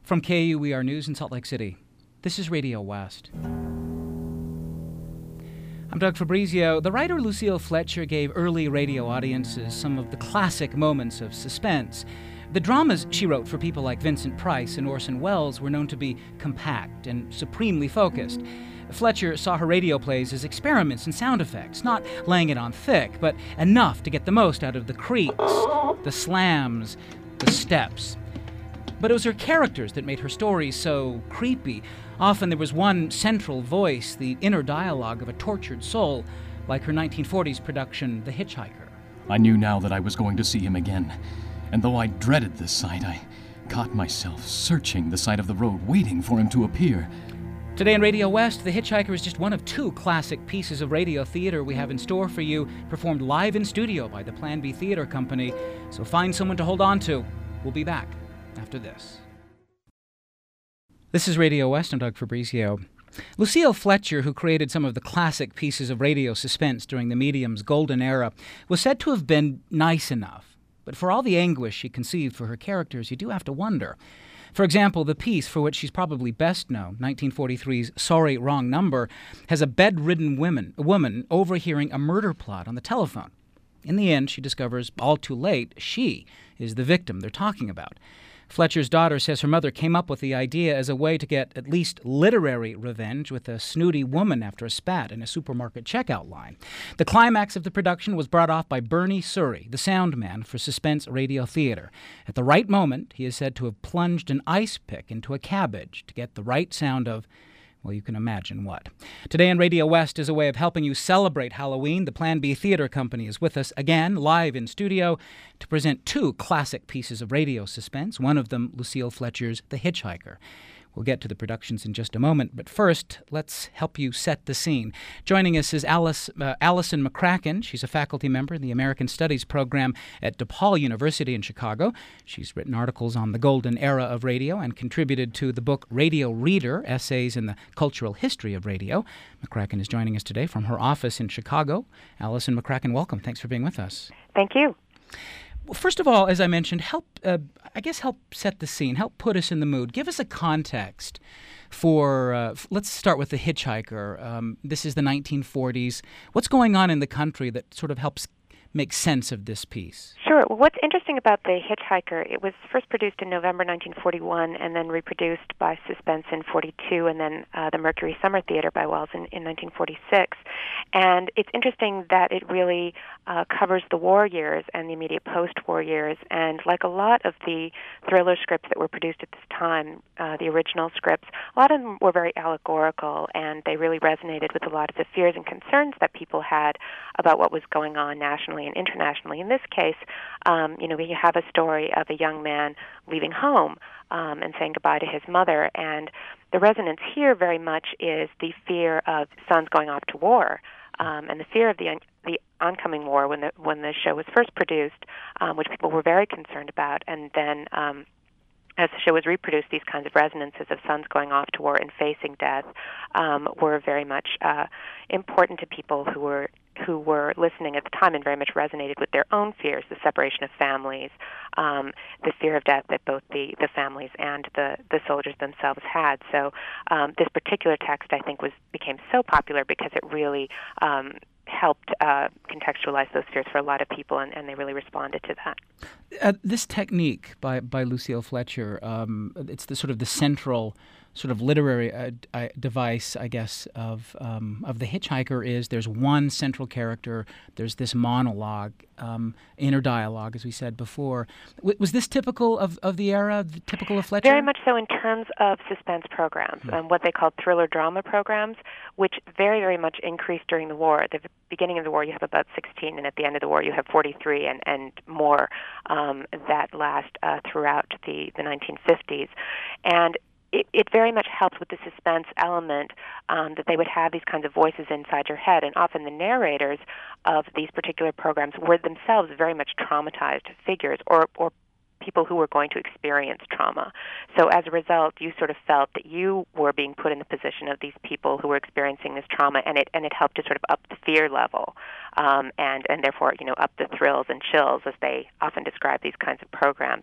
From KUER News in Salt Lake City, this is Radio West. I'm Doug Fabrizio. The writer Lucille Fletcher gave early radio audiences some of the classic moments of suspense. The dramas she wrote for people like Vincent Price and Orson Welles were known to be compact and supremely focused. Fletcher saw her radio plays as experiments in sound effects, not laying it on thick, but enough to get the most out of the creaks, the slams, the steps. But it was her characters that made her stories so creepy. Often there was one central voice, the inner dialogue of a tortured soul, like her 1940s production, The Hitchhiker. I knew now that I was going to see him again. And though I dreaded this sight, I caught myself searching the side of the road, waiting for him to appear. Today on Radio West, The Hitchhiker is just one of two classic pieces of radio theater we have in store for you, performed live in studio by the Plan B Theater Company. So find someone to hold on to. We'll be back after this. This is Radio West. I'm Doug Fabrizio. Lucille Fletcher, who created some of the classic pieces of radio suspense during the medium's golden era, was said to have been nice enough. But for all the anguish she conceived for her characters, you do have to wonder. For example, the piece for which she's probably best known, 1943's Sorry, Wrong Number, has a bedridden woman overhearing a murder plot on the telephone. In the end, she discovers, all too late, she is the victim they're talking about. Fletcher's daughter says her mother came up with the idea as a way to get at least literary revenge with a snooty woman after a spat in a supermarket checkout line. The climax of the production was brought off by Bernie Surrey, the sound man for suspense radio theater. At the right moment, he is said to have plunged an ice pick into a cabbage to get the right sound of, well, you can imagine what. Today on Radio West is a way of helping you celebrate Halloween. The Plan B Theater Company is with us again, live in studio, to present two classic pieces of radio suspense, one of them Lucille Fletcher's The Hitchhiker. We'll get to the productions in just a moment, but first, let's help you set the scene. Joining us is Alison McCracken. She's a faculty member in the American Studies program at DePaul University in Chicago. She's written articles on the golden era of radio and contributed to the book Radio Reader, Essays in the Cultural History of Radio. McCracken is joining us today from her office in Chicago. Alison McCracken, welcome. Thanks for being with us. Thank you. Well, first of all, as I mentioned, help set the scene, help put us in the mood. Give us a context for, let's start with The Hitchhiker. This is the 1940s. What's going on in the country that sort of helps make sense of this piece? Sure. Well, what's interesting about The Hitchhiker, it was first produced in November 1941 and then reproduced by Suspense in 42 and then the Mercury Summer Theater by Wells in 1946. And it's interesting that it really covers the war years and the immediate post-war years. And like a lot of the thriller scripts that were produced at this time, the original scripts, a lot of them were very allegorical, and they really resonated with a lot of the fears and concerns that people had about what was going on nationally and internationally. In this case, we have a story of a young man leaving home and saying goodbye to his mother, and the resonance here very much is the fear of sons going off to war, and the fear of the oncoming war when the show was first produced, which people were very concerned about, and then as the show was reproduced, these kinds of resonances of sons going off to war and facing death were very much important to people who were listening at the time and very much resonated with their own fears, the separation of families, the fear of death that both the families and the soldiers themselves had. So this particular text, I think, became so popular because it really helped contextualize those fears for a lot of people, and they really responded to that. This technique by Lucille Fletcher, it's the sort of the central sort of literary device, I guess, of The Hitchhiker is there's one central character, there's this monologue, inner dialogue, as we said before. Was this typical of the era, typical of Fletcher? Very much so in terms of suspense programs, what they called thriller drama programs, which very, very much increased during the war. At the beginning of the war, you have about 16, and at the end of the war, you have 43 and more that last throughout the 1950s. And it very much helps with the suspense element that they would have these kinds of voices inside your head, and often the narrators of these particular programs were themselves very much traumatized figures or people who were going to experience trauma. So as a result, you sort of felt that you were being put in the position of these people who were experiencing this trauma, and it helped to sort of up the fear level, and therefore up the thrills and chills, as they often describe these kinds of programs.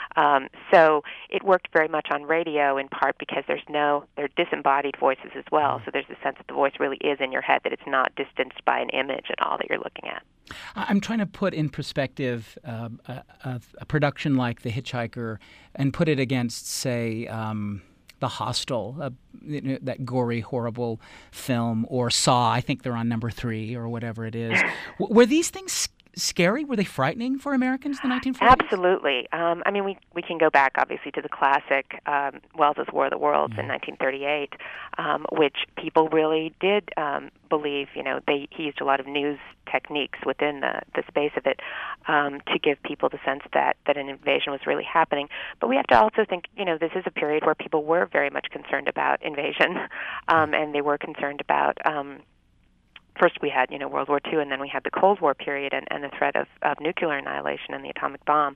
So it worked very much on radio, in part because they're disembodied voices as well. So there's a sense that the voice really is in your head, that it's not distanced by an image at all that you're looking at. I'm trying to put in perspective a production like The Hitchhiker and put it against, say, The Hostel, that gory, horrible film, or Saw. I think they're on number 3 or whatever it is. Were these things scary? Were they frightening for Americans in the 1940s? Absolutely. I mean, we can go back, obviously, to the classic Wells's War of the Worlds in 1938, which people really did believe. He used a lot of news techniques within the space of it to give people the sense that an invasion was really happening. But we have to also think, this is a period where people were very much concerned about invasion, and they were concerned about first we had, World War II, and then we had the Cold War period and the threat of nuclear annihilation and the atomic bomb.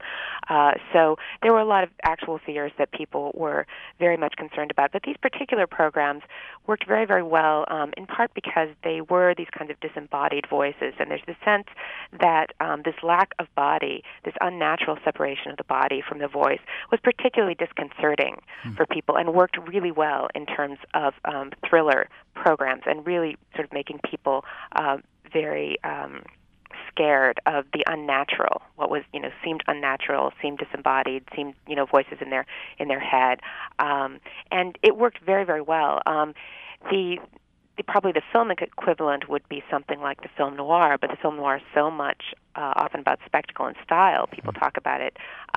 So there were a lot of actual fears that people were very much concerned about. But these particular programs worked very, very well, in part because they were these kinds of disembodied voices. And there's the sense that this lack of body, this unnatural separation of the body from the voice, was particularly disconcerting for people and worked really well in terms of thriller programs and really sort of making people very scared of the unnatural, what was seemed unnatural, seemed disembodied, seemed voices in their head, and it worked very, very well. Probably the filmic equivalent would be something like the film noir, but the film noir is so much often about spectacle and style. People talk about it.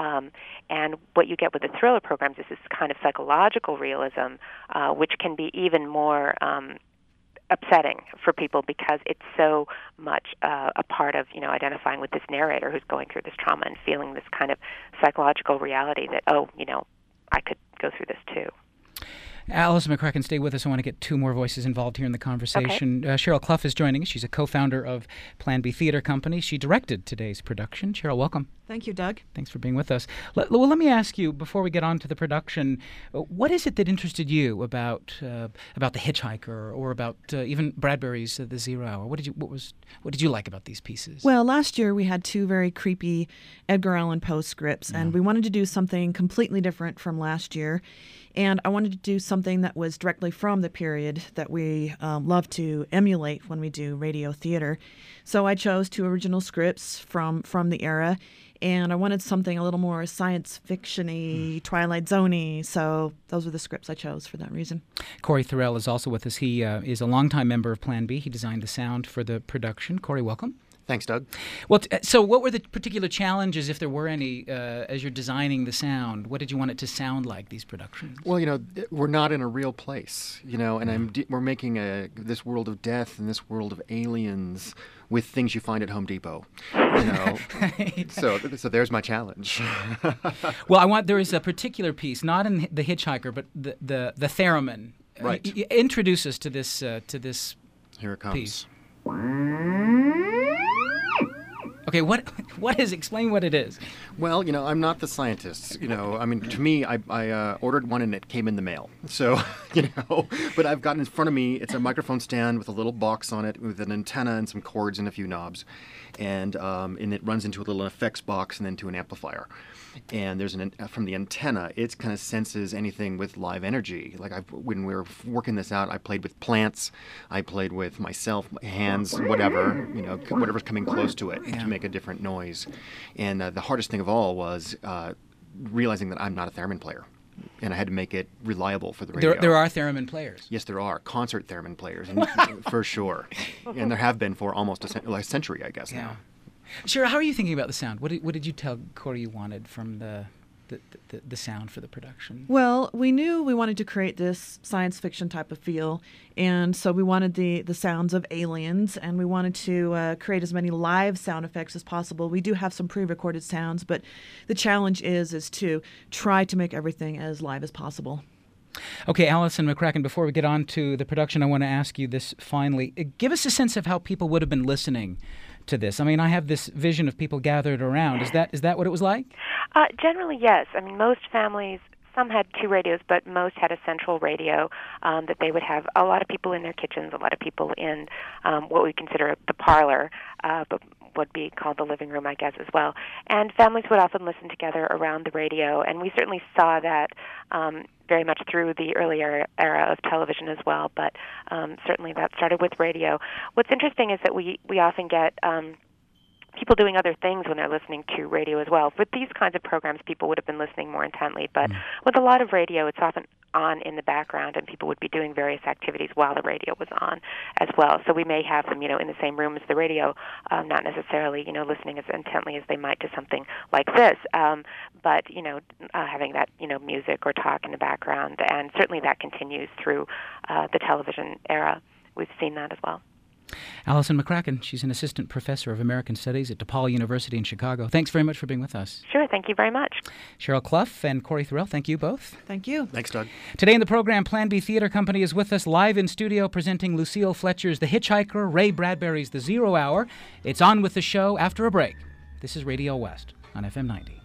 And what you get with the thriller programs is this kind of psychological realism, which can be even more upsetting for people because it's so much a part of identifying with this narrator who's going through this trauma and feeling this kind of psychological reality that, I could go through this too. Alison McCracken, stay with us. I want to get 2 more voices involved here in the conversation. Okay. Cheryl Clough is joining us. She's a co-founder of Plan B Theater Company. She directed today's production. Cheryl, welcome. Thank you, Doug. Thanks for being with us. Let me ask you, before we get on to the production, what is it that interested you about The Hitchhiker, or about even Bradbury's The 0 Hour? What did you like about these pieces? Well, last year we had 2 very creepy Edgar Allan Poe scripts, and we wanted to do something completely different from last year. And I wanted to do something that was directly from the period that we love to emulate when we do radio theater. So I chose 2 original scripts from the era, and I wanted something a little more science fiction-y, Twilight Zone-y. So those were the scripts I chose for that reason. Corey Thorell is also with us. He is a longtime member of Plan B. He designed the sound for the production. Corey, welcome. Thanks, Doug. Well, so what were the particular challenges, if there were any, as you're designing the sound? What did you want it to sound like, these productions? Well, we're not in a real place, and we're making this world of death and this world of aliens with things you find at Home Depot, Right. So there's my challenge. Well, there is a particular piece, not in The Hitchhiker, but the theremin. Right. Introduce us to this Here it comes. piece. Okay, explain what it is. Well, I'm not the scientist, to me, I ordered one and it came in the mail. So, but I've got in front of me, it's a microphone stand with a little box on it with an antenna and some cords and a few knobs. And it runs into a little effects box and then to an amplifier. And there's from the antenna, it kind of senses anything with live energy. Like when we were working this out, I played with plants, I played with myself, hands, whatever, whatever's coming close to it to make a different noise. And the hardest thing of all was realizing that I'm not a theremin player. And I had to make it reliable for the radio. There are theremin players. Yes, there are concert theremin players, for sure. And there have been for almost a century, I guess, now. Shira, how are you thinking about the sound? What did you tell Corey you wanted from the sound for the production? Well, we knew we wanted to create this science fiction type of feel, and so we wanted the sounds of aliens, and we wanted to create as many live sound effects as possible. We do have some pre-recorded sounds, but the challenge is to try to make everything as live as possible. Okay, Alison McCracken, before we get on to the production, I want to ask you this finally. Give us a sense of how people would have been listening to this. I mean, I have this vision of people gathered around. Is that what it was like? Generally, yes. I mean, most families some had two radios, but most had a central radio that they would have a lot of people in their kitchens, a lot of people in what we consider the parlor, but would be called the living room, I guess, as well. And families would often listen together around the radio, and we certainly saw that very much through the early era of television as well, but certainly that started with radio. What's interesting is that we often get people doing other things when they're listening to radio as well. With these kinds of programs, people would have been listening more intently, but with a lot of radio, it's often on in the background, and people would be doing various activities while the radio was on as well. So we may have them, in the same room as the radio, not necessarily, listening as intently as they might to something like this, but, having that, music or talk in the background, and certainly that continues through the television era. We've seen that as well. Alison McCracken, she's an assistant professor of American Studies at DePaul University in Chicago. Thanks very much for being with us. Sure, thank you very much. Cheryl Clough and Corey Thorell, thank you both. Thank you. Thanks, Doug. Today in the program, Plan B Theatre Company is with us live in studio presenting Lucille Fletcher's The Hitchhiker, Ray Bradbury's The 0 Hour. It's on with the show after a break. This is Radio West on FM 90.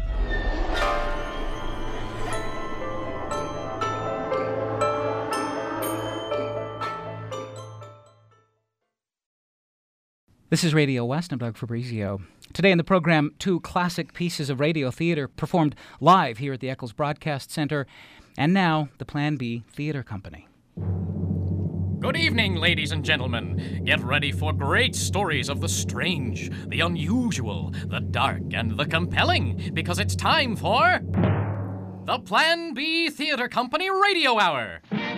This is Radio West. I'm Doug Fabrizio. Today in the program, two classic pieces of radio theater performed live here at the Eccles Broadcast Center, and now the Plan B Theatre Company. Good evening, ladies and gentlemen. Get ready for great stories of the strange, the unusual, the dark, and the compelling, because it's time for the Plan B Theatre Company Radio Hour.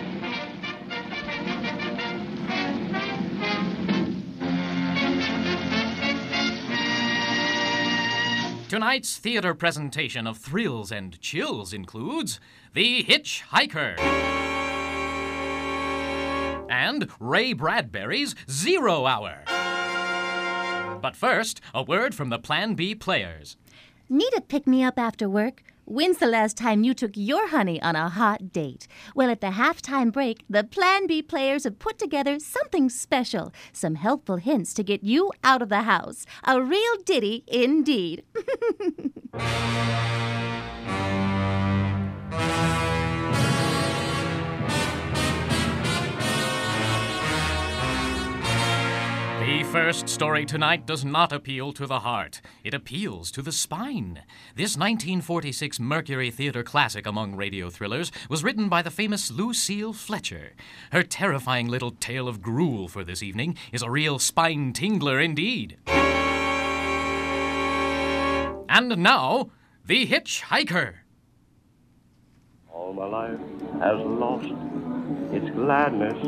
Tonight's theater presentation of thrills and chills includes The Hitchhiker and Ray Bradbury's 0 Hour. But first, a word from the Plan B players. Need a pick-me-up after work? When's the last time you took your honey on a hot date? Well, at the halftime break, the Plan B players have put together something special. Some helpful hints to get you out of the house. A real ditty indeed. The first story tonight does not appeal to the heart. It appeals to the spine. This 1946 Mercury Theater classic among radio thrillers was written by the famous Lucille Fletcher. Her terrifying little tale of gruel for this evening is a real spine-tingler indeed. And now, The Hitchhiker. All my life has lost its gladness.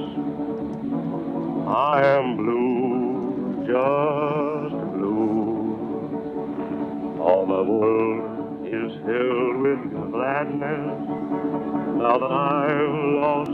I am blue, just blue. All my world is filled with gladness now that I've lost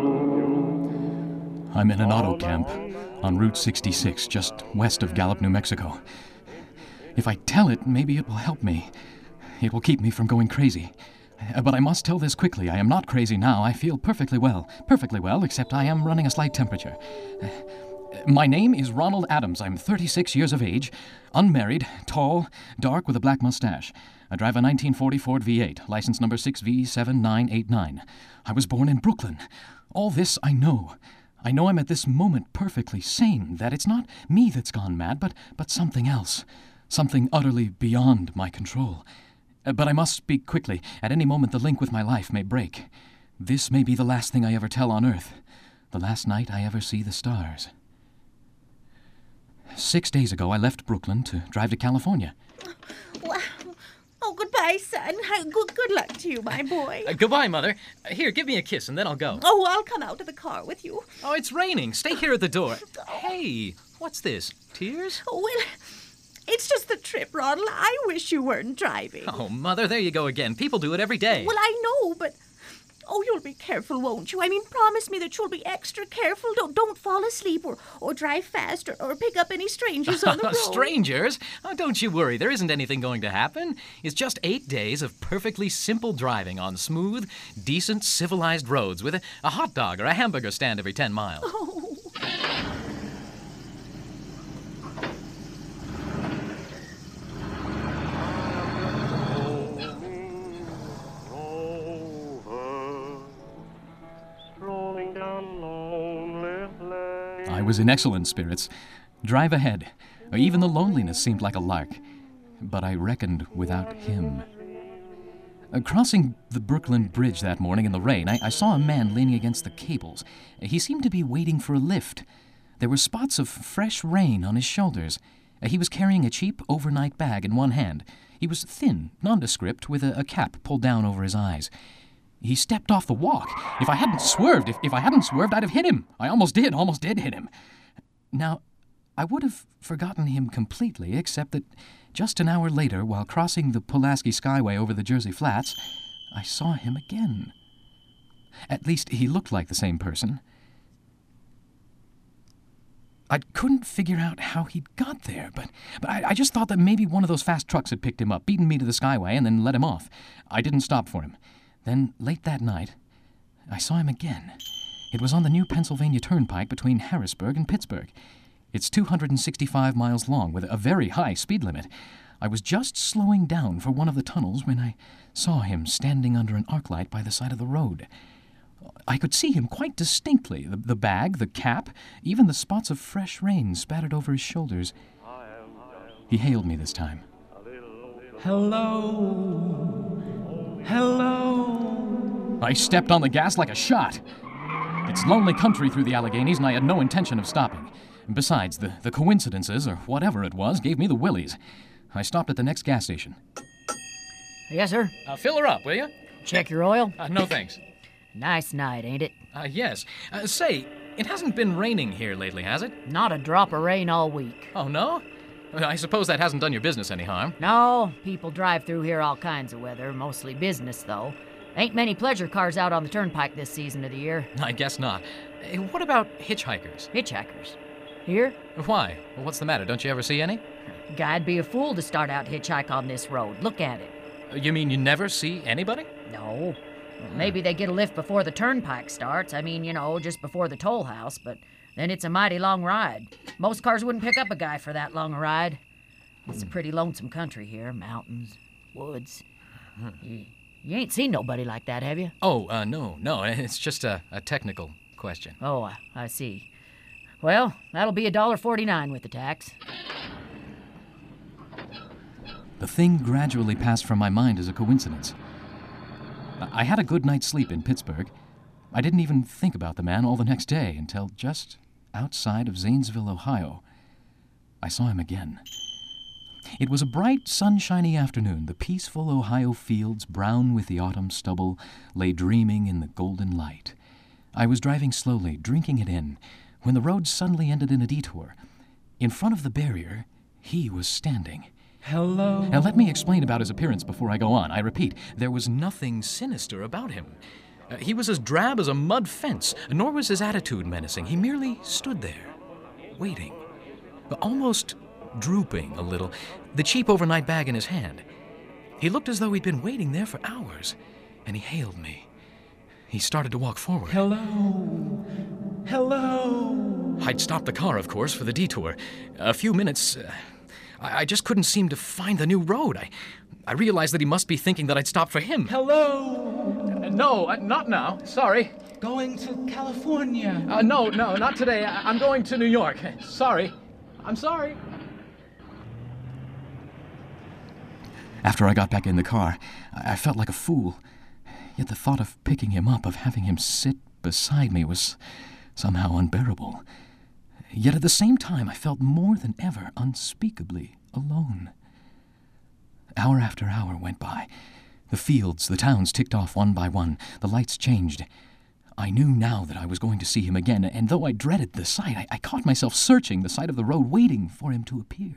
you. I'm in an auto camp on Route 66, just west of Gallup, New Mexico. If I tell it, maybe it will help me. It will keep me from going crazy. But I must tell this quickly. I am not crazy now. I feel perfectly well, except I am running a slight temperature. My name is Ronald Adams. I'm 36 years of age, unmarried, tall, dark with a black mustache. I drive a 1940 Ford V8, license number 6V7989. I was born in Brooklyn. All this I know. I know I'm at this moment perfectly sane, that it's not me that's gone mad, but something else. Something utterly beyond my control. But I must speak quickly. At any moment the link with my life may break. This may be the last thing I ever tell on Earth. The last night I ever see the stars. 6 days ago I left Brooklyn to drive to California. Wow. Oh, goodbye, son. Good luck to you, my boy. Goodbye, Mother. Here, give me a kiss and then I'll go. Oh, I'll come out to the car with you. Oh, it's raining. Stay here at the door. Hey, what's this? Tears? Oh, well, it's just the trip, Ronald. I wish you weren't driving. Oh, Mother, there you go again. People do it every day. Well, I know, but... Oh, you'll be careful, won't you? I mean, promise me that you'll be extra careful. Don't fall asleep or drive fast or pick up any strangers on the road. Strangers? Oh, don't you worry. There isn't anything going to happen. It's just 8 days of perfectly simple driving on smooth, decent, civilized roads with a hot dog or a hamburger stand every 10 miles. Oh. I was in excellent spirits. Drive ahead. Even the loneliness seemed like a lark. But I reckoned without him. Crossing the Brooklyn Bridge that morning in the rain, I saw a man leaning against the cables. He seemed to be waiting for a lift. There were spots of fresh rain on his shoulders. He was carrying a cheap overnight bag in one hand. He was thin, nondescript, with a cap pulled down over his eyes. He stepped off the walk. If I hadn't swerved, I'd have hit him. I almost did hit him. Now, I would have forgotten him completely, except that just an hour later, while crossing the Pulaski Skyway over the Jersey Flats, I saw him again. At least he looked like the same person. I couldn't figure out how he'd got there, but I just thought that maybe one of those fast trucks had picked him up, beaten me to the Skyway, and then let him off. I didn't stop for him. Then, late that night, I saw him again. It was on the new Pennsylvania Turnpike between Harrisburg and Pittsburgh. It's 265 miles long, with a very high speed limit. I was just slowing down for one of the tunnels when I saw him standing under an arc light by the side of the road. I could see him quite distinctly, the bag, the cap, even the spots of fresh rain spattered over his shoulders. He hailed me this time. Hello. Hello. I stepped on the gas like a shot. It's lonely country through the Alleghenies, and I had no intention of stopping. Besides, the coincidences, or whatever it was, gave me the willies. I stopped at the next gas station. Yes, sir. Fill her up, will you? Check your oil? No, thanks. Nice night, ain't it? Yes. Say, it hasn't been raining here lately, has it? Not a drop of rain all week. Oh, no? I suppose that hasn't done your business any harm. No, people drive through here all kinds of weather, mostly business, though. Ain't many pleasure cars out on the turnpike this season of the year. I guess not. What about hitchhikers? Hitchhikers? Here? Why? What's the matter? Don't you ever see any? Guy'd be a fool to start out hitchhike on this road. Look at it. You mean you never see anybody? No. Maybe they get a lift before the turnpike starts. I mean, just before the toll house, but then it's a mighty long ride. Most cars wouldn't pick up a guy for that long a ride. It's a pretty lonesome country here. Mountains, woods. You ain't seen nobody like that, have you? Oh, no. It's just a technical question. Oh, I see. Well, that'll be $1.49 with the tax. The thing gradually passed from my mind as a coincidence. I had a good night's sleep in Pittsburgh. I didn't even think about the man all the next day until just outside of Zanesville, Ohio, I saw him again. It was a bright, sunshiny afternoon. The peaceful Ohio fields, brown with the autumn stubble, lay dreaming in the golden light. I was driving slowly, drinking it in, when the road suddenly ended in a detour. In front of the barrier, he was standing. Hello. Now let me explain about his appearance before I go on. I repeat, There was nothing sinister about him. He was as drab as a mud fence, nor was his attitude menacing. He merely stood there, waiting, almost drooping a little, the cheap overnight bag in his hand. He looked as though he'd been waiting there for hours, and he hailed me. He started to walk forward. Hello. Hello. I'd stopped the car, of course, for the detour. A few minutes, I just couldn't seem to find the new road. I realized that he must be thinking that I'd stopped for him. Hello. No, not now. Sorry. Going to California. No, not today. I'm going to New York. Sorry. I'm sorry. After I got back in the car, I felt like a fool. Yet the thought of picking him up, of having him sit beside me, was somehow unbearable. Yet at the same time, I felt more than ever unspeakably alone. Hour after hour went by. The fields, the towns ticked off one by one. The lights changed. I knew now that I was going to see him again, and though I dreaded the sight, I caught myself searching the side of the road, waiting for him to appear.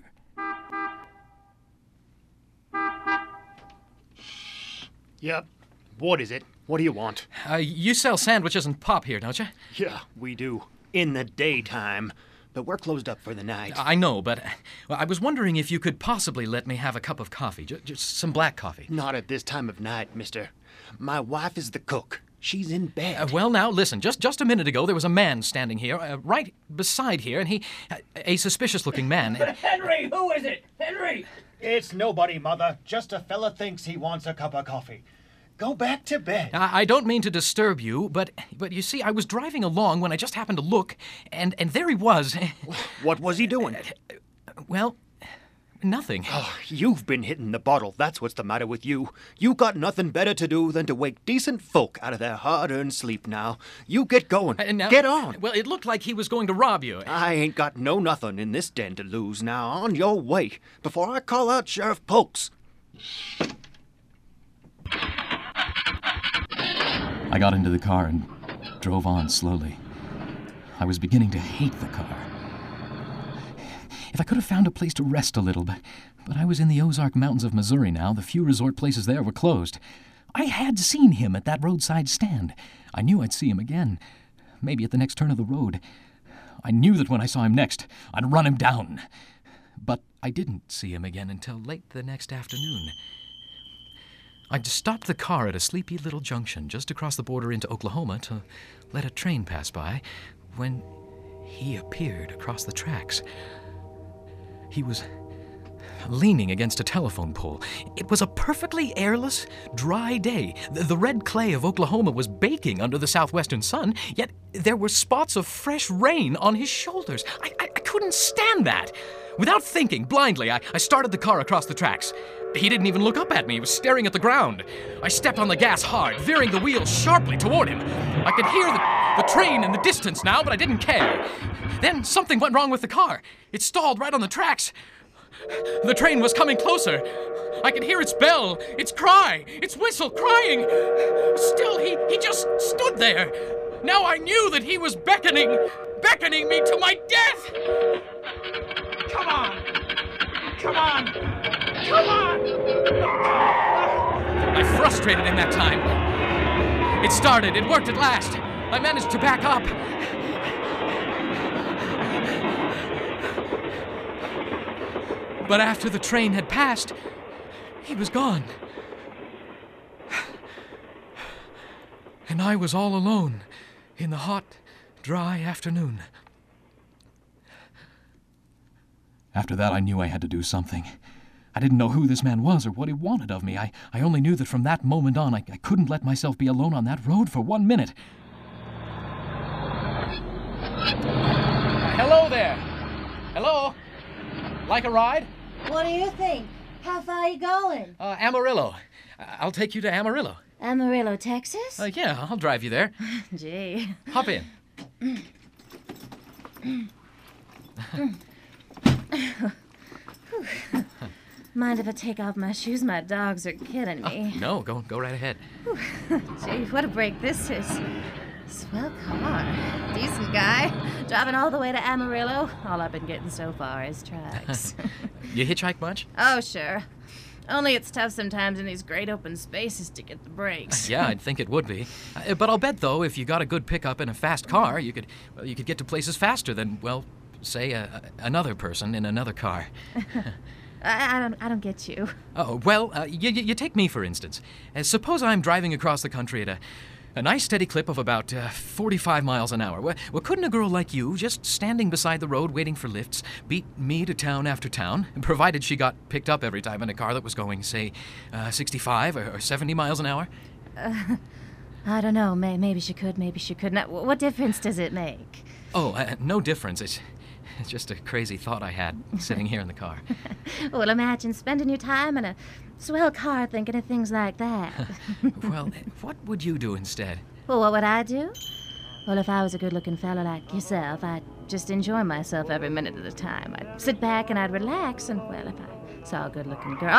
Yep. What is it? What do you want? You sell sandwiches and pop here, don't you? Yeah, we do. In the daytime. But we're closed up for the night. I know, but I was wondering if you could possibly let me have a cup of coffee. Just some black coffee. Not at this time of night, mister. My wife is the cook. She's in bed. Well, now, listen. Just a minute ago, there was a man standing here, right beside here, and he... a suspicious-looking man. Henry, who is it? Henry! It's nobody, Mother. Just a fella thinks he wants a cup of coffee. Go back to bed. I don't mean to disturb you, but you see, I was driving along when I just happened to look, and there he was. What was he doing? Well, nothing. Oh, you've been hitting the bottle. That's what's the matter with you. You got nothing better to do than to wake decent folk out of their hard-earned sleep now. You get going. Get on. Well, it looked like he was going to rob you. I ain't got no nothing in this den to lose now. On your way, before I call out Sheriff Polks. I got into the car and drove on slowly. I was beginning to hate the car. If I could have found a place to rest a little, but I was in the Ozark Mountains of Missouri now. The few resort places there were closed. I had seen him at that roadside stand. I knew I'd see him again, maybe at the next turn of the road. I knew that when I saw him next, I'd run him down. But I didn't see him again until late the next afternoon. I'd stopped the car at a sleepy little junction just across the border into Oklahoma to let a train pass by when he appeared across the tracks. He was leaning against a telephone pole. It was a perfectly airless, dry day. The red clay of Oklahoma was baking under the southwestern sun, yet there were spots of fresh rain on his shoulders. I couldn't stand that. Without thinking, blindly, I started the car across the tracks. He didn't even look up at me. He was staring at the ground. I stepped on the gas hard, veering the wheel sharply toward him. I could hear the train in the distance now, but I didn't care. Then something went wrong with the car. It stalled right on the tracks. The train was coming closer. I could hear its bell, its cry, its whistle crying. Still, he just stood there. Now I knew that he was beckoning me to my death. Come on! Come on! Come on! I frustrated him that time. It started. It worked at last. I managed to back up. But after the train had passed, he was gone. And I was all alone in the hot, dry afternoon. After that, I knew I had to do something. I didn't know who this man was or what he wanted of me. I only knew that from that moment on, I couldn't let myself be alone on that road for 1 minute. Hello there. Hello. Like a ride? What do you think? How far are you going? Amarillo. I'll take you to Amarillo. Amarillo, Texas? Yeah, I'll drive you there. Gee. Hop in. Mind if I take off my shoes? My dogs are killing me. No, go right ahead. Gee, what a break this is. Swell car. Decent guy. Driving all the way to Amarillo. All I've been getting so far is tracks. You hitchhike much? Oh, sure. Only it's tough sometimes in these great open spaces to get the brakes. Yeah, I'd think it would be. But I'll bet, though, if you got a good pickup and a fast car, you could get to places faster than, well, say, another person in another car. I don't get you. Oh, well, you take me, for instance. Suppose I'm driving across the country at a nice steady clip of about 45 miles an hour. Well, couldn't a girl like you, just standing beside the road waiting for lifts, beat me to town after town, provided she got picked up every time in a car that was going, say, 65 or 70 miles an hour? I don't know. Maybe she could, maybe she couldn't. What difference does it make? Oh, no difference. It's just a crazy thought I had sitting here in the car. Well, imagine spending your time in a swell car thinking of things like that. Well, what would you do instead? Well, what would I do? Well, if I was a good-looking fellow like yourself, I'd just enjoy myself every minute of the time. I'd sit back and I'd relax, and, well, if I saw a good-looking girl...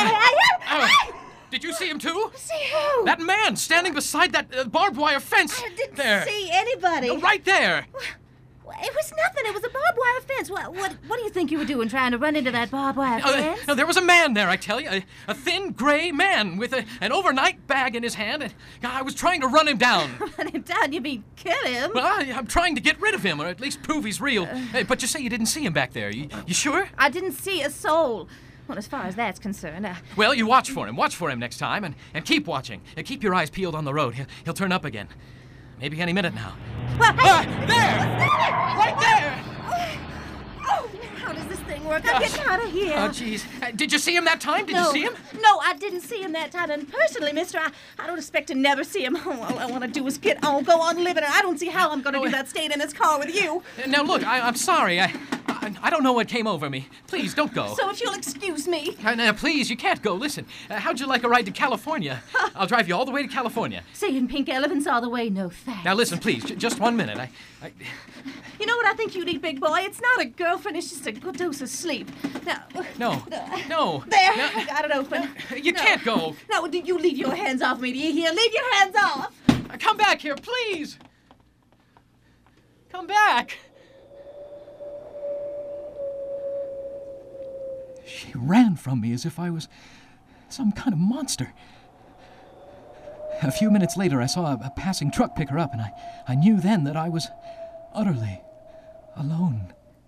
Did you see him too? See who? That man standing beside that barbed wire fence. I didn't there. see anybody. No, right there. It was nothing. It was a barbed wire fence. What do you think you were doing trying to run into that barbed wire fence? No, there was a man there, I tell you. A thin, gray man with an overnight bag in his hand. And I was trying to run him down. Run him down? You mean kill him? Well, I'm trying to get rid of him, or at least prove he's real. But you say you didn't see him back there. You sure? I didn't see a soul. Well, as far as that's concerned, Well, you watch for him. Watch for him next time, and keep watching. Keep your eyes peeled on the road. He'll turn up again. Maybe any minute now. Well, there! Right there! How does this thing work? I'm getting out of here. Oh, jeez. Did you see him that time? Did you see him? No, I didn't see him that time. And personally, mister, I don't expect to never see him. All I want to do is go on living. I don't see how I'm going to do that staying in this car with you. Now, look, I'm sorry. I don't know what came over me. Please, don't go. So if you'll excuse me. Now, please, you can't go. Listen, how'd you like a ride to California? I'll drive you all the way to California. Saying pink elephants all the way? No, thanks. Now, listen, please, just 1 minute. You know what I think you need, big boy? It's not a girlfriend, it's just a good dose of sleep. Now... No. There, no. I got it open. You can't go. No, you leave your hands off me, do you hear? Leave your hands off! Come back here, please! Come back! She ran from me as if I was some kind of monster. A few minutes later, I saw a passing truck pick her up, and I knew then that I was utterly alone.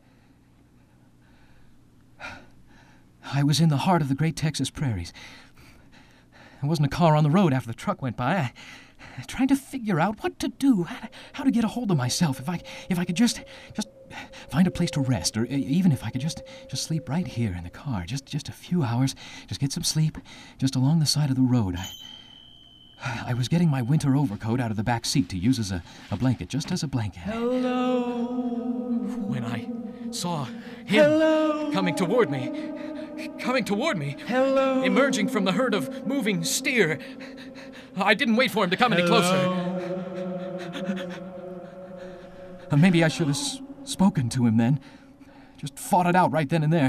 I was in the heart of the great Texas prairies. There wasn't a car on the road after the truck went by. I tried to figure out what to do, how to get a hold of myself. If I could just find a place to rest, or even if I could just sleep right here in the car, just a few hours, just get some sleep, just along the side of the road. I was getting my winter overcoat out of the back seat to use as a blanket, just as a blanket. Hello. When I saw him coming toward me, hello, emerging from the herd of moving steer, I didn't wait for him to come any closer. Maybe I should have spoken to him then. Just fought it out right then and there.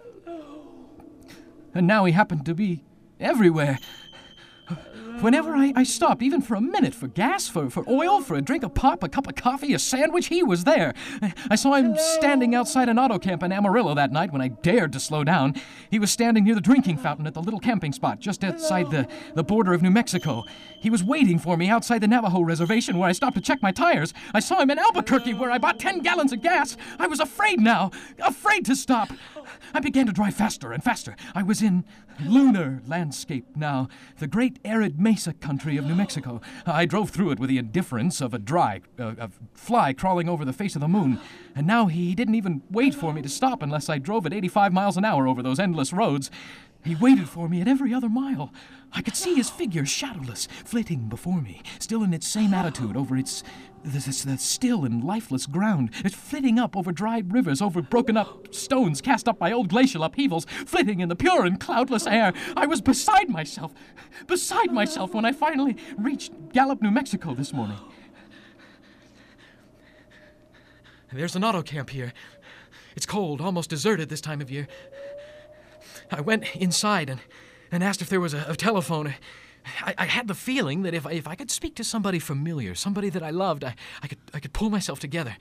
And now he happened to be everywhere. Whenever I stopped, even for a minute, for gas, for oil, for a drink of pop, a cup of coffee, a sandwich, he was there. I saw him standing outside an auto camp in Amarillo that night when I dared to slow down. He was standing near the drinking fountain at the little camping spot just outside the border of New Mexico. He was waiting for me outside the Navajo reservation where I stopped to check my tires. I saw him in Albuquerque where I bought 10 gallons of gas. I was afraid now, afraid to stop. I began to drive faster and faster. I was in lunar landscape now, the great arid mesa country of New Mexico. I drove through it with the indifference of a fly crawling over the face of the moon. And now he didn't even wait for me to stop unless I drove at 85 miles an hour over those endless roads. He waited for me at every other mile. I could see his figure shadowless, flitting before me, still in its same attitude over the still and lifeless ground. It's flitting up over dried rivers, over broken-up stones cast up by old glacial upheavals, flitting in the pure and cloudless air. I was beside myself when I finally reached Gallup, New Mexico this morning. There's an auto camp here. It's cold, almost deserted this time of year. I went inside and asked if there was a telephone. I had the feeling that if I could speak to somebody familiar, somebody that I loved, I could pull myself together.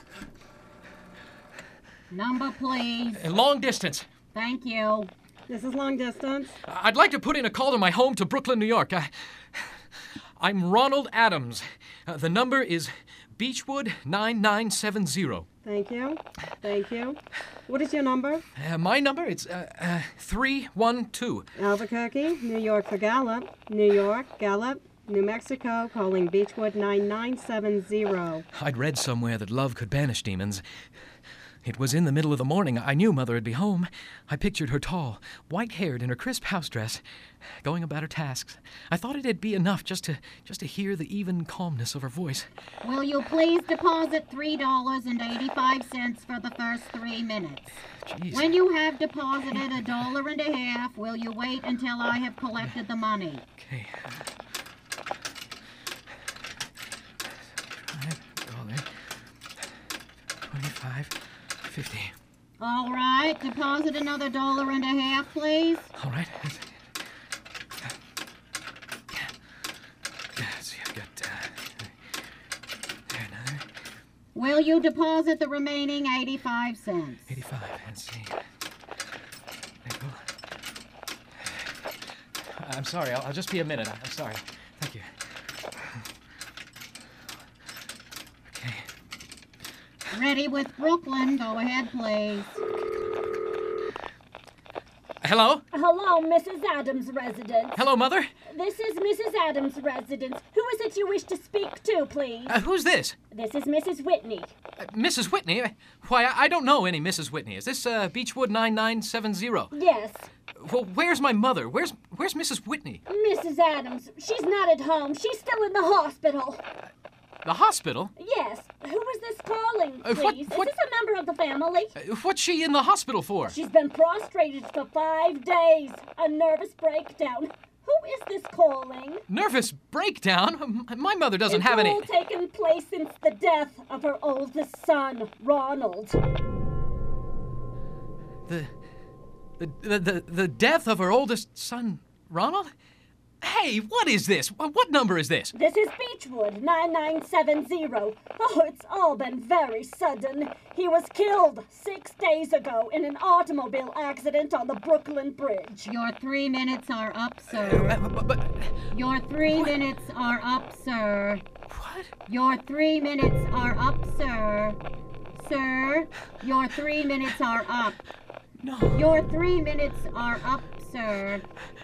Number, please. Long distance. Thank you. This is long distance. I'd like to put in a call to my home to Brooklyn, New York. I'm Ronald Adams. The number is Beechwood 9970. Thank you. Thank you. What is your number? My number, it's 312. Albuquerque, New York for Gallup. New York, Gallup, New Mexico, calling Beechwood 9970. I'd read somewhere that love could banish demons. It was in the middle of the morning. I knew Mother would be home. I pictured her tall, white-haired in her crisp house dress, going about her tasks. I thought it'd be enough just to hear the even calmness of her voice. Will you please deposit $3.85 for the first 3 minutes? Jeez. When you have deposited $1.50, will you wait until I have collected the money? Okay. $25.25. 50. All right, deposit another $1.50, please. All right. Let's see, I've got another. Will you deposit the remaining 85 cents? 85. Let's see. I'm sorry. I'll just be a minute. I'm sorry. Thank you. Okay. Ready with Brooklyn. Go ahead, please. Hello? Hello, Mrs. Adams' residence. Hello, Mother. This is Mrs. Adams' residence. Who is it you wish to speak to, please? Who's this? This is Mrs. Whitney. Mrs. Whitney? Why, I don't know any Mrs. Whitney. Is this Beechwood 9970? Yes. Well, where's my mother? Where's Mrs. Whitney? Mrs. Adams. She's not at home. She's still in the hospital. The hospital? Yes. Who is this calling, please? What? Is this a member of the family? What's she in the hospital for? She's been prostrated for 5 days. A nervous breakdown. Who is this calling? Nervous breakdown? My mother doesn't have any... It's all taken place since the death of her oldest son, Ronald. The death of her oldest son, Ronald? Hey, what is this? What number is this? This is Beechwood 9970. Oh, it's all been very sudden. He was killed 6 days ago in an automobile accident on the Brooklyn Bridge. Your 3 minutes are up, sir. Your 3 minutes are up, sir. What? Your 3 minutes are up, sir. Sir, your 3 minutes are up. No. Your 3 minutes are up, sir.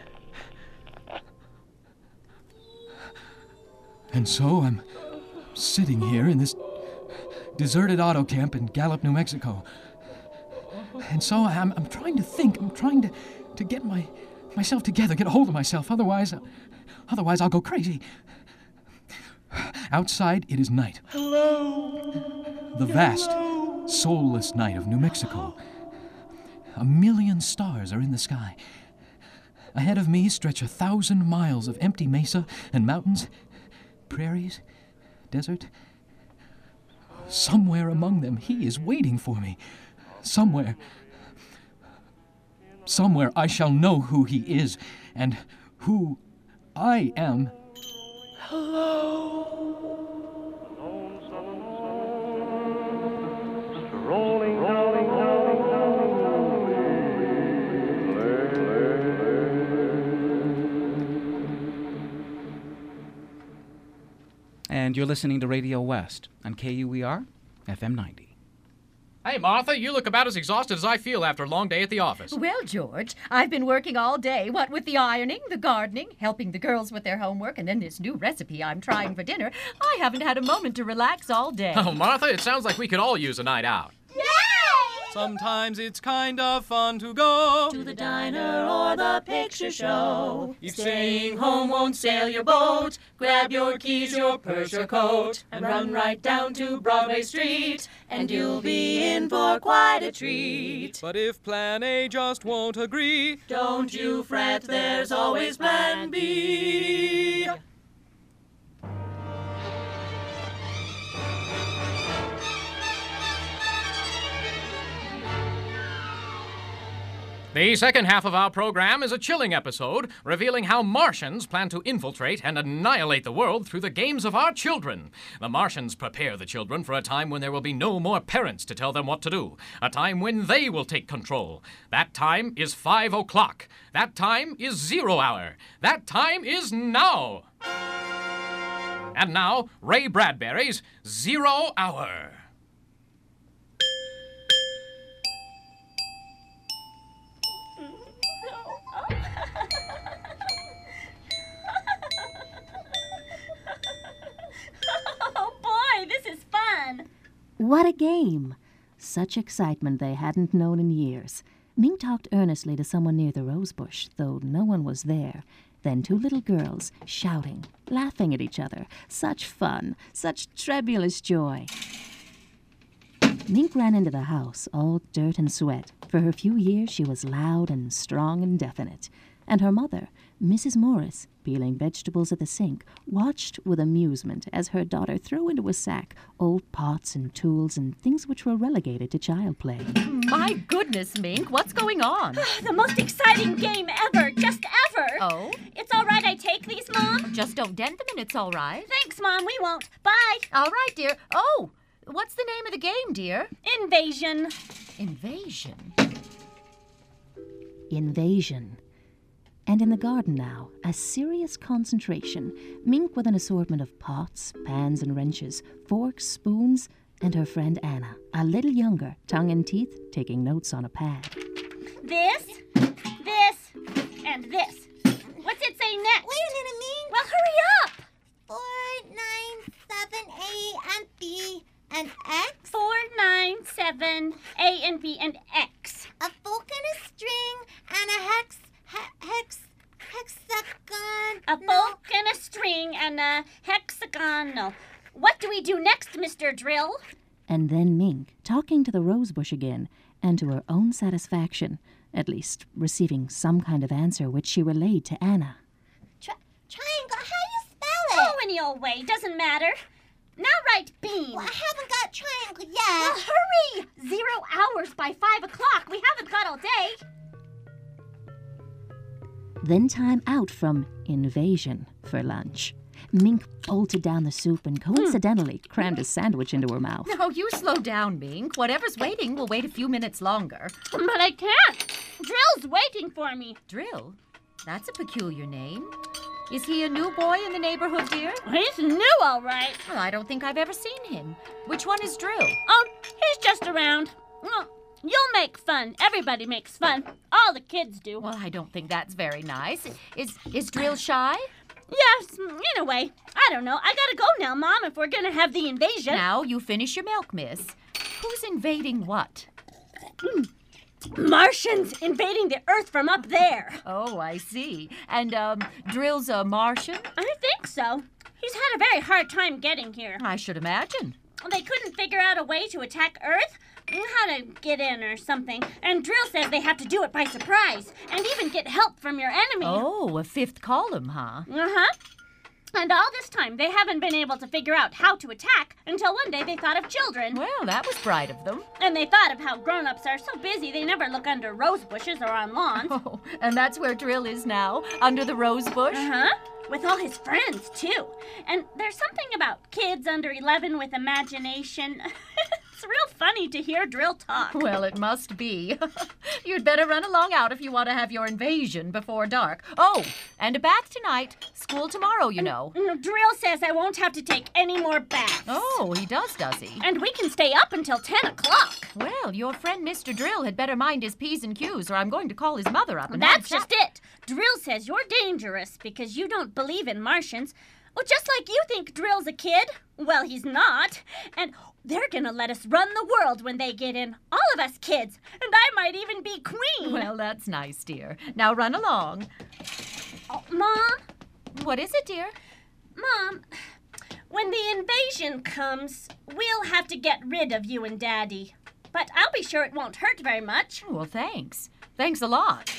And so I'm sitting here in this deserted auto camp in Gallup, New Mexico. And so I'm trying to think. I'm trying to get myself together, get a hold of myself. Otherwise I'll go crazy. Outside, it is night. Hello. The vast, soulless night of New Mexico. 1,000,000 stars are in the sky. Ahead of me stretch 1,000 miles of empty mesa and mountains, prairies, desert. Somewhere among them, he is waiting for me. Somewhere I shall know who he is and who I am. Hello. And you're listening to Radio West on KUER FM 90. Hey, Martha, you look about as exhausted as I feel after a long day at the office. Well, George, I've been working all day, what with the ironing, the gardening, helping the girls with their homework, and then this new recipe I'm trying for dinner. I haven't had a moment to relax all day. Oh, Martha, it sounds like we could all use a night out. Yay! Sometimes it's kind of fun to go to the diner or the picture show. If staying home won't sail your boat, grab your keys, your purse, your coat, and run right down to Broadway Street, and you'll be in for quite a treat. But if Plan A just won't agree, don't you fret, there's always Plan B. The second half of our program is a chilling episode revealing how Martians plan to infiltrate and annihilate the world through the games of our children. The Martians prepare the children for a time when there will be no more parents to tell them what to do, a time when they will take control. That time is 5 o'clock. That time is 0 hour. That time is now. And now, Ray Bradbury's 0 hour. Oh, boy, this is fun. What a game! Such excitement they hadn't known in years. Mink talked earnestly to someone near the rosebush, though no one was there. Then 2 little girls, shouting, laughing at each other. Such fun, such tremulous joy. Mink ran into the house, all dirt and sweat. For her few years, she was loud and strong and definite. And her mother, Mrs. Morris, peeling vegetables at the sink, watched with amusement as her daughter threw into a sack old pots and tools and things which were relegated to child play. My goodness, Mink, what's going on? The most exciting game ever, just ever. Oh? It's all right I take these, Mom? Just don't dent them and it's all right. Thanks, Mom, we won't. Bye. All right, dear. Oh, what's the name of the game, dear? Invasion. Invasion? Invasion. And in the garden now, a serious concentration. Mink with an assortment of pots, pans and wrenches, forks, spoons, and her friend Anna, a little younger, tongue in teeth, taking notes on a pad. This, and this. What's it say next? Wait a minute, Mink. Well, hurry up. 4, 9, 7, A, and B, and X. 4, 9, 7, A and B and X. A fork and a string and a hexagon. A fork and a string and a hexagonal. What do we do next, Mr. Drill? And then Mink, talking to the rosebush again, and to her own satisfaction, at least receiving some kind of answer which she relayed to Anna. Triangle, how do you spell it? Oh, any old way, doesn't matter. Now write bean. Well, I haven't got triangle yet. Well, hurry! 0 hours by 5 o'clock. We haven't got all day. Then time out from invasion for lunch. Mink bolted down the soup and coincidentally crammed a sandwich into her mouth. No, you slow down, Mink. Whatever's waiting will wait a few minutes longer. But I can't. Drill's waiting for me. Drill? That's a peculiar name. Is he a new boy in the neighborhood, dear? He's new, all right. Well, I don't think I've ever seen him. Which one is Drill? Oh, he's just around. Oh, you'll make fun. Everybody makes fun. All the kids do. Well, I don't think that's very nice. Is Drill shy? Yes, in a way. I don't know. I gotta go now, Mom, if we're gonna have the invasion. Now, you finish your milk, miss. Who's invading what? Martians invading the Earth from up there. Oh, I see. And, Drill's a Martian? I think so. He's had a very hard time getting here. I should imagine. They couldn't figure out a way to attack Earth, how to get in or something. And Drill says they have to do it by surprise, and even get help from your enemy. Oh, a fifth column, huh? Uh-huh. And all this time, they haven't been able to figure out how to attack until one day they thought of children. Well, that was bright of them. And they thought of how grown-ups are so busy they never look under rose bushes or on lawns. Oh, and that's where Drill is now, under the rose bush? Uh-huh. With all his friends, too. And there's something about kids under 11 with imagination. It's real funny to hear Drill talk. Well, it must be. You'd better run along out if you want to have your invasion before dark. Oh, and a bath tonight. School tomorrow, you know. Drill says I won't have to take any more baths. Oh, he does he? And we can stay up until 10 o'clock. Well, your friend Mr. Drill had better mind his P's and Q's, or I'm going to call his mother up. And that's just it. Drill says you're dangerous because you don't believe in Martians. Well, just like you think Drill's a kid. Well, he's not. And they're gonna let us run the world when they get in. All of us kids. And I might even be queen. Well, that's nice, dear. Now run along. Oh, Mom? What is it, dear? Mom, when the invasion comes, we'll have to get rid of you and Daddy. But I'll be sure it won't hurt very much. Well, thanks. Thanks a lot.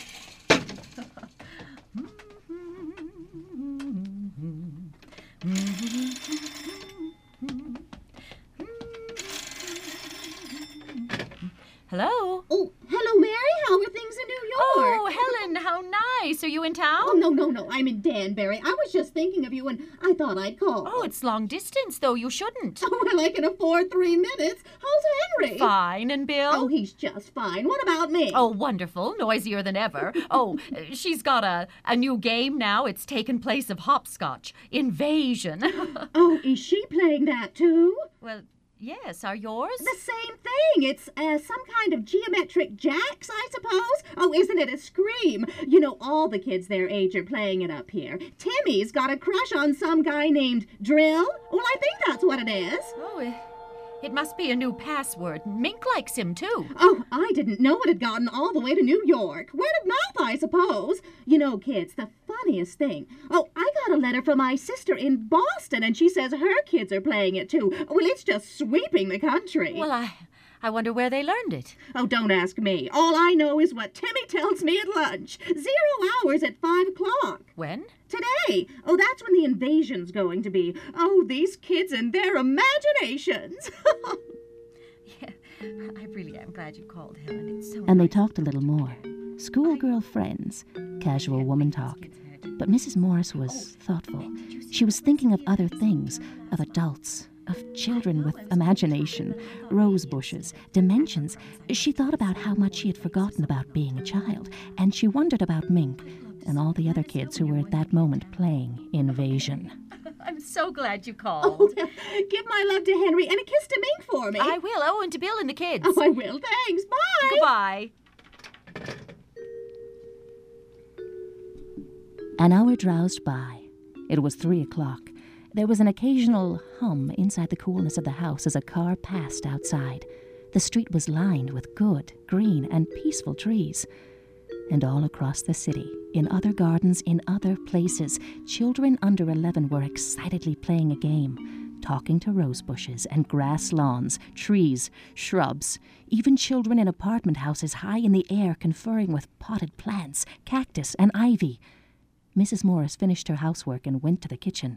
Hello? Oh, hello, Mary. How are things in New York? Oh, Helen, how nice. Are you in town? Oh, no. I'm in Danbury. I was just thinking of you, and I thought I'd call. Oh, it's long distance, though. You shouldn't. Oh, well, I can afford 3 minutes. How's Henry? Fine. And Bill? Oh, he's just fine. What about me? Oh, wonderful. Noisier than ever. Oh, she's got a new game now. It's taken place of hopscotch. Invasion. Oh, is she playing that, too? Well, yes, are yours? The same thing. It's some kind of geometric jacks, I suppose. Oh, isn't it a scream? You know, all the kids their age are playing it up here. Timmy's got a crush on some guy named Drill. Well, I think that's what it is. Oh, it must be a new password. Mink likes him, too. Oh, I didn't know it had gotten all the way to New York. Word of mouth, I suppose. You know, kids, the funniest thing. Oh, I got a letter from my sister in Boston, and she says her kids are playing it, too. Well, it's just sweeping the country. Well, I wonder where they learned it. Oh, don't ask me. All I know is what Timmy tells me at lunch. 0 hours at 5 o'clock. When? Today. Oh, that's when the invasion's going to be. Oh, these kids and their imaginations. Yeah, I really am glad you called, Helen. It's so And they nice. talked a little more. Schoolgirl friends, casual woman talk. But Mrs. Morris was thoughtful. She was thinking of other things, of adults, of children with imagination, rose bushes, dimensions. She thought about how much she had forgotten about being a child, and she wondered about Mink and all the other kids who were at that moment playing Invasion. I'm so glad you called. Oh, give my love to Henry and a kiss to Mink for me. I will. Oh, and to Bill and the kids. Oh, I will. Thanks. Bye. Goodbye. An hour drowsed by. It was 3 o'clock. There was an occasional hum inside the coolness of the house as a car passed outside. The street was lined with good, green, and peaceful trees. And all across the city, in other gardens, in other places, children under 11 were excitedly playing a game, talking to rose bushes and grass lawns, trees, shrubs, even children in apartment houses high in the air conferring with potted plants, cactus, and ivy. Mrs. Morris finished her housework and went to the kitchen.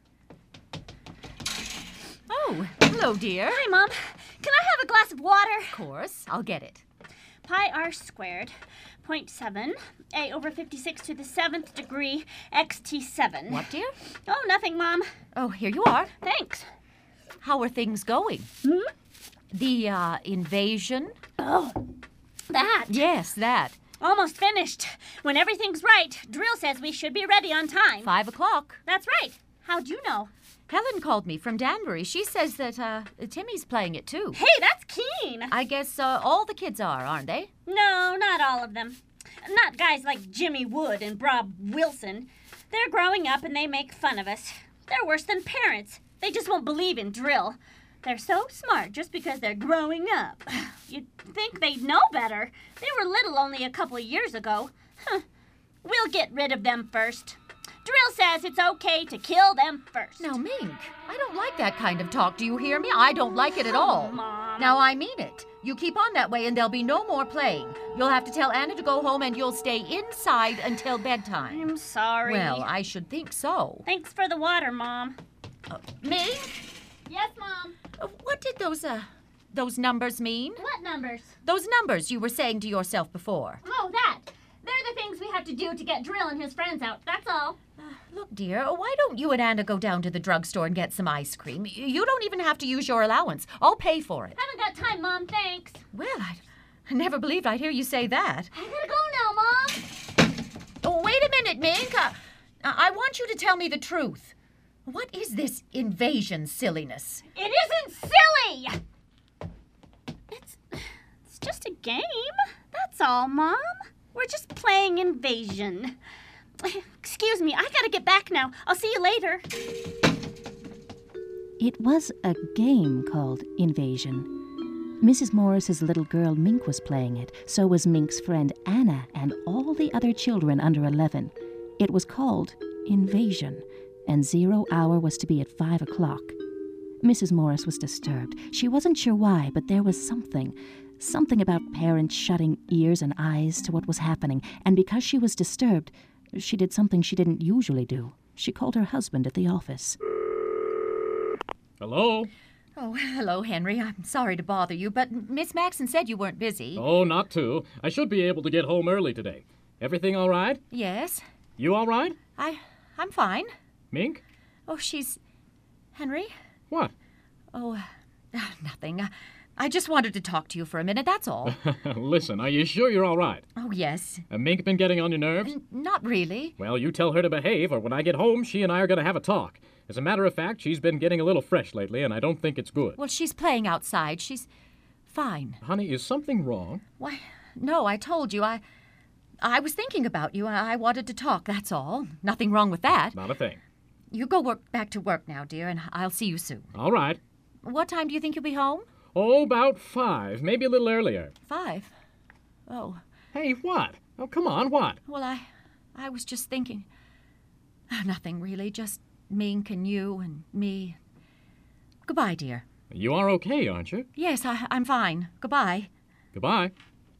Oh, hello, dear. Hi, Mom. Can I have a glass of water? Of course. I'll get it. Pi r squared, 0.7, a over 56 to the 7th degree, xt7. What, dear? Oh, nothing, Mom. Oh, here you are. Thanks. How are things going? The, invasion? Oh, that. Yes, that. Almost finished. When everything's right, Drill says we should be ready on time. 5 o'clock. That's right. How'd you know? Helen called me from Danbury. She says that, Timmy's playing it, too. Hey, that's keen. I guess, all the kids are, aren't they? No, not all of them. Not guys like Jimmy Wood and Bob Wilson. They're growing up and they make fun of us. They're worse than parents. They just won't believe in drill. They're so smart just because they're growing up. You'd think they'd know better. They were little only a couple of years ago. We'll get rid of them first. Drill says it's okay to kill them first. Now, Mink, I don't like that kind of talk. Do you hear me? I don't like it at all. Mom. Now, I mean it. You keep on that way and there'll be no more playing. You'll have to tell Anna to go home and you'll stay inside until bedtime. I'm sorry. Well, I should think so. Thanks for the water, Mom. Mink? Yes, Mom. What did those numbers mean? What numbers? Those numbers you were saying to yourself before. Oh, that. They're the things we have to do to get Drill and his friends out. That's all. Look, dear, why don't you and Anna go down to the drugstore and get some ice cream? You don't even have to use your allowance. I'll pay for it. Haven't got time, Mom. Thanks. Well, I never believed I'd hear you say that. I gotta go now, Mom. Oh, wait a minute, Mink. I want you to tell me the truth. What is this invasion silliness? It isn't silly! It's just a game. That's all, Mom. We're just playing invasion. Excuse me, I gotta get back now. I'll see you later. It was a game called Invasion. Mrs. Morris's little girl Mink was playing it. So was Mink's friend Anna and all the other children under 11. It was called Invasion, and 0 hour was to be at 5 o'clock. Mrs. Morris was disturbed. She wasn't sure why, but there was something about parents shutting ears and eyes to what was happening, and because she was disturbed, she did something she didn't usually do. She called her husband at the office. Hello? Oh, hello, Henry. I'm sorry to bother you, but Miss Maxon said you weren't busy. Oh, not to. I should be able to get home early today. Everything all right? Yes. You all right? I'm fine. Mink? Oh, she's... Henry? What? Oh, nothing. I just wanted to talk to you for a minute, that's all. Listen, are you sure you're all right? Oh, yes. Mink been getting on your nerves? Not really. Well, you tell her to behave, or when I get home, she and I are going to have a talk. As a matter of fact, she's been getting a little fresh lately, and I don't think it's good. Well, she's playing outside. She's fine. Honey, is something wrong? Why, no, I told you. I was thinking about you. I wanted to talk, that's all. Nothing wrong with that. Not a thing. You go back to work now, dear, and I'll see you soon. All right. What time do you think you'll be home? Oh, about 5, maybe a little earlier. 5? Oh. Hey, what? Oh, come on, what? Well, I was just thinking. Nothing, really. Just Mink and you and me. Goodbye, dear. You are okay, aren't you? Yes, I'm fine. Goodbye. Goodbye.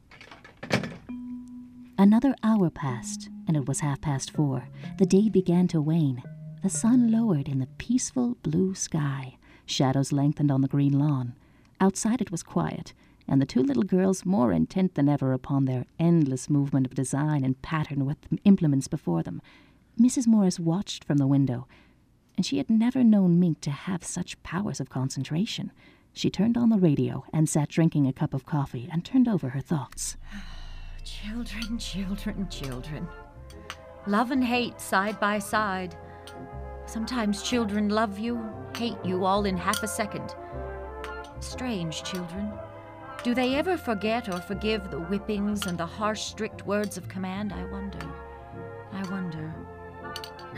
Another hour passed, and it was 4:30. The day began to wane. The sun lowered in the peaceful blue sky. Shadows lengthened on the green lawn. Outside it was quiet, and the two little girls more intent than ever upon their endless movement of design and pattern with implements before them. Mrs. Morris watched from the window, and she had never known Mink to have such powers of concentration. She turned on the radio and sat drinking a cup of coffee and turned over her thoughts. Children, children, children. Love and hate side by side. Sometimes children love you, hate you all in half a second. Strange children. Do they ever forget or forgive the whippings and the harsh, strict words of command? I wonder.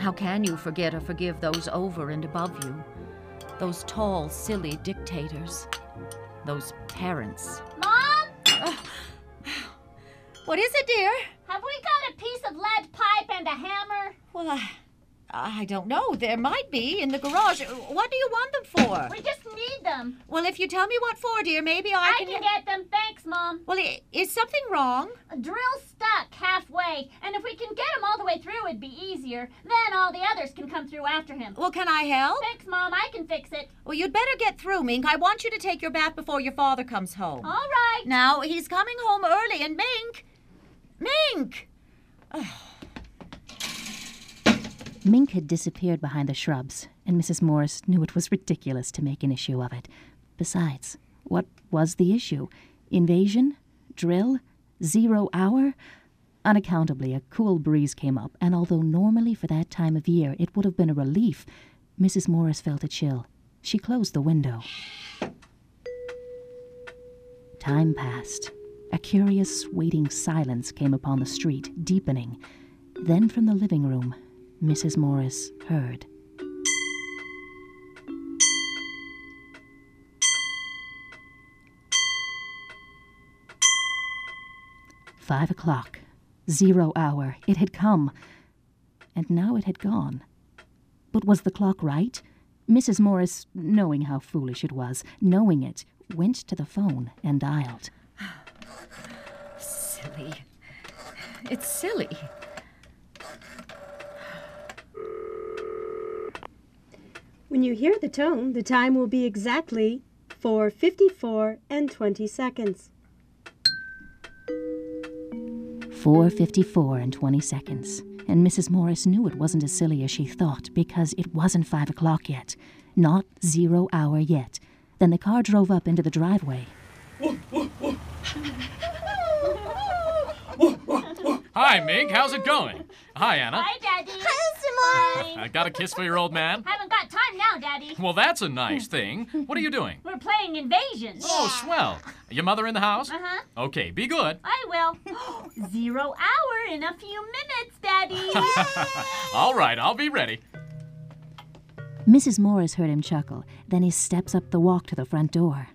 How can you forget or forgive those over and above you? Those tall, silly dictators. Those parents. Mom? What is it, dear? Have we got a piece of lead pipe and a hammer? Well, I don't know. There might be in the garage. What do you want them for? We just need them. Well, if you tell me what for, dear, maybe I can get them. Thanks, Mom. Well, is something wrong? A drill's stuck halfway, and if we can get him all the way through, it'd be easier. Then all the others can come through after him. Well, can I help? Thanks, Mom. I can fix it. Well, you'd better get through, Mink. I want you to take your bath before your father comes home. All right. Now, he's coming home early, and Mink! Mink had disappeared behind the shrubs, and Mrs. Morris knew it was ridiculous to make an issue of it. Besides, what was the issue? Invasion? Drill? 0 hour? Unaccountably, a cool breeze came up, and although normally for that time of year it would have been a relief, Mrs. Morris felt a chill. She closed the window. Time passed. A curious, waiting silence came upon the street, deepening. Then from the living room, Mrs. Morris heard. $5:00, 0 hour. It had come. And now it had gone. But was the clock right? Mrs. Morris, knowing how foolish it was, knowing it, went to the phone and dialed. Silly. It's silly. When you hear the tone, the time will be exactly 4:54 and 20 seconds. 4:54 and 20 seconds. And Mrs. Morris knew it wasn't as silly as she thought, because it wasn't 5:00 yet. Not 0 hour yet. Then the car drove up into the driveway. Hi, Mink. How's it going? Hi, Anna. Hi, Daddy. Hi, Simone. I got a kiss for your old man? Haven't got time now, Daddy. Well, that's a nice thing. What are you doing? We're playing Invasion. Oh, swell. Your mother in the house? Uh-huh. Okay, be good. I will. 0 hour in a few minutes, Daddy. All right, I'll be ready. Mrs. Morris heard him chuckle. Then he steps up the walk to the front door.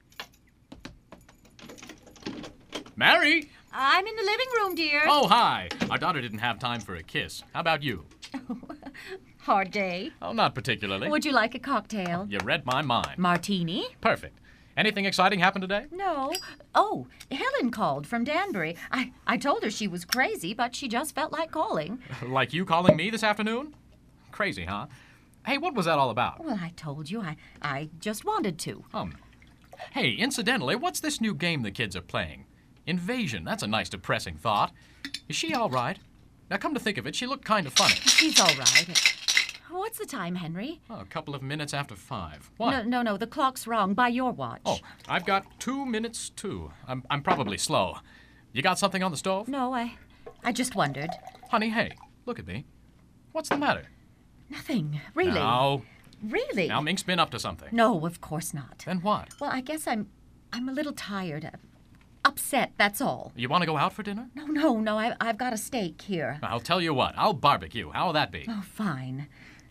Mary! I'm in the living room, dear. Oh, hi. Our daughter didn't have time for a kiss. How about you? Hard day. Oh, not particularly. Would you like a cocktail? You read my mind. Martini? Perfect. Anything exciting happened today? No. Oh, Helen called from Danbury. I told her she was crazy, but she just felt like calling. Like you calling me this afternoon? Crazy, huh? Hey, what was that all about? Well, I told you. I just wanted to. Hey, incidentally, what's this new game the kids are playing? Invasion. That's a nice depressing thought. Is she all right? Now, come to think of it, she looked kind of funny. She's all right. What's the time, Henry? Oh, a couple of minutes after 5. What? No, the clock's wrong. By your watch. Oh, I've got 2 minutes to. I'm probably slow. You got something on the stove? No, I just wondered. Honey, hey, look at me. What's the matter? Nothing, really. No. Really? Now, Mink's been up to something. No, of course not. Then what? Well, I guess I'm a little tired. Upset, that's all. You want to go out for dinner? No, I've got a steak here. I'll tell you what, I'll barbecue. How'll that be? Oh, fine.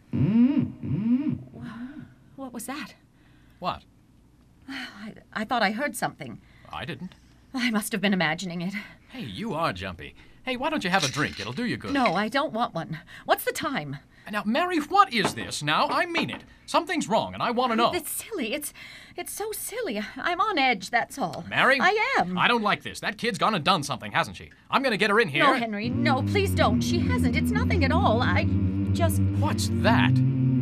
What was that? What? I thought I heard something. I didn't. I must have been imagining it. Hey, you are jumpy. Hey, why don't you have a drink? It'll do you good. No, I don't want one. What's the time? Now, Mary, what is this now? I mean it. Something's wrong, and I want to know. It's silly. It's so silly. I'm on edge, that's all. Mary? I am. I don't like this. That kid's gone and done something, hasn't she? I'm going to get her in here. No, Henry, no, please don't. She hasn't. It's nothing at all. I just... What's that?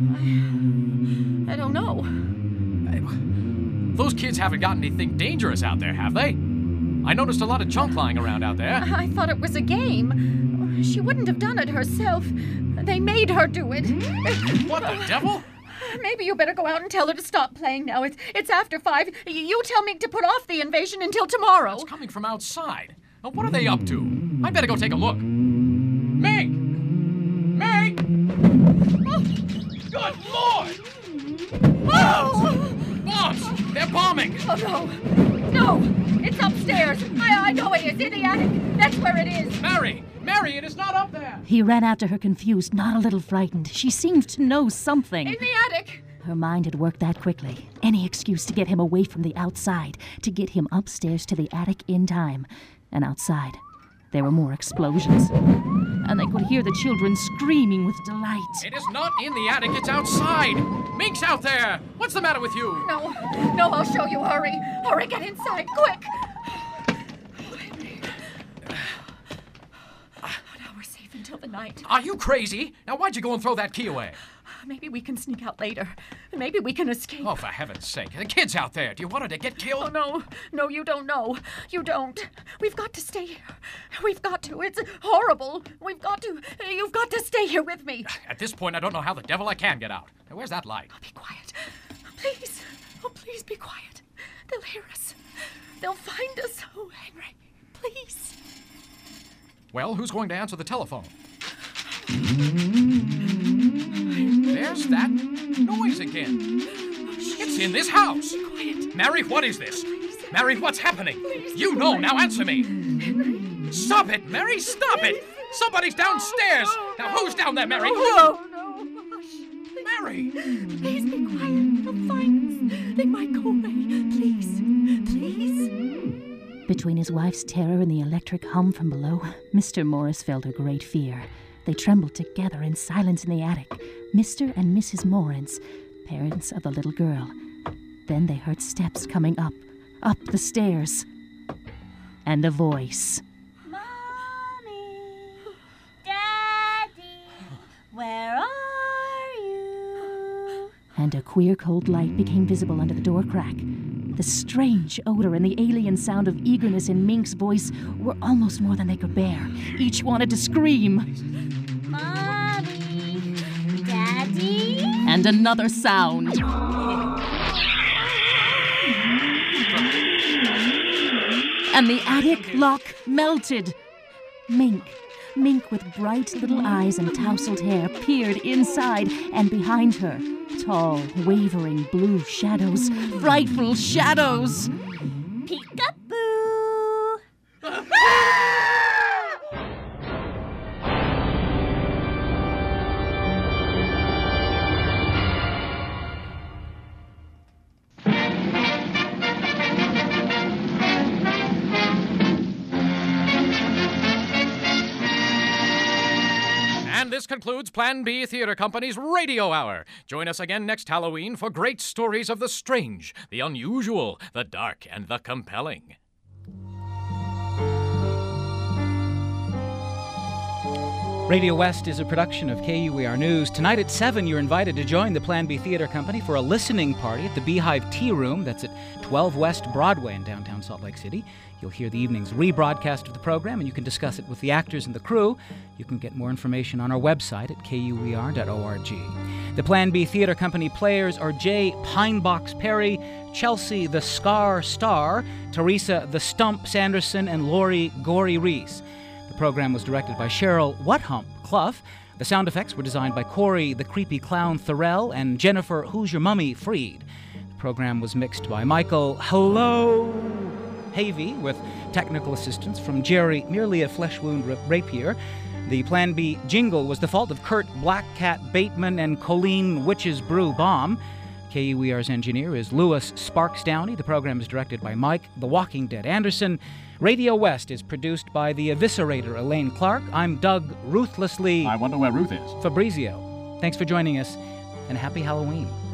I don't know. Those kids haven't got anything dangerous out there, have they? I noticed a lot of junk lying around out there. I thought it was a game. She wouldn't have done it herself. They made her do it. What the devil? Maybe you better go out and tell her to stop playing now. It's after 5. You tell me to put off the invasion until tomorrow. It's coming from outside. Now, what are they up to? I better go take a look. Mink! Mink! Oh, good Lord! Oh! Bombs! They're bombing! Oh, no. No! It's upstairs. I know it is. In the attic. That's where it is. Mary! Mary, it is not up there! He ran after her confused, not a little frightened. She seemed to know something. In the attic! Her mind had worked that quickly. Any excuse to get him away from the outside, to get him upstairs to the attic in time. And outside, there were more explosions. And they could hear the children screaming with delight. It is not in the attic, it's outside! Mink's out there! What's the matter with you? No, I'll show you. Hurry, get inside, quick! Now we're safe until the night. Are you crazy? Now why'd you go and throw that key away? Maybe we can sneak out later. Maybe we can escape. Oh, for heaven's sake. The kid's out there. Do you want her to get killed? Oh, no, you don't know. You don't. We've got to stay here. We've got to. It's horrible. You've got to stay here with me. At this point, I don't know how the devil I can get out. Now, where's that light? Be quiet. Please. Oh, please be quiet. They'll hear us. They'll find us. Oh, Henry, please. Well, who's going to answer the telephone? There's that noise again. It's in this house. Mary, what is this? Mary, what's happening? You know, now answer me. Stop it, Mary, stop it. Somebody's downstairs. Now, who's down there, Mary? No. Mary. Please be quiet. They'll find us. They might go away. Please. Between his wife's terror and the electric hum from below, Mr. Morris felt a great fear. They trembled together in silence in the attic, Mr. and Mrs. Morris, parents of the little girl. Then they heard steps coming up the stairs, and a voice. Mommy, Daddy, where are you? And a queer cold light became visible under the door crack. The strange odor and the alien sound of eagerness in Mink's voice were almost more than they could bear. Each wanted to scream. Mommy, Daddy? And another sound. And the attic lock melted. Mink with bright little eyes and tousled hair peered inside, and behind her, tall, wavering blue shadows, frightful shadows. Peek-a-boo! And this concludes Plan B Theater Company's Radio Hour. Join us again next Halloween for great stories of the strange, the unusual, the dark, and the compelling. Radio West is a production of KUER News. Tonight at 7, you're invited to join the Plan B Theater Company for a listening party at the Beehive Tea Room. That's at 12 West Broadway in downtown Salt Lake City. You'll hear the evening's rebroadcast of the program, and you can discuss it with the actors and the crew. You can get more information on our website at kuer.org. The Plan B Theater Company players are Jay Pinebox Perry, Chelsea the Scar Star, Teresa the Stump Sanderson, and Lori Gory Reese. The program was directed by Cheryl Whathump Clough. The sound effects were designed by Corey the Creepy Clown Thorell and Jennifer Who's Your Mummy Freed. The program was mixed by Michael Havey with technical assistance from Jerry Merely a Flesh Wound Rapier. The Plan B jingle was the fault of Kurt Black Cat Bateman and Colleen Witch's Brew Bomb. KUER's engineer is Louis Sparks Downey. The program is directed by Mike The Walking Dead Anderson. Radio West is produced by the Eviscerator Elaine Clark. I'm Doug Ruthlessly. I wonder where Ruth is. Fabrizio. Thanks for joining us, and happy Halloween.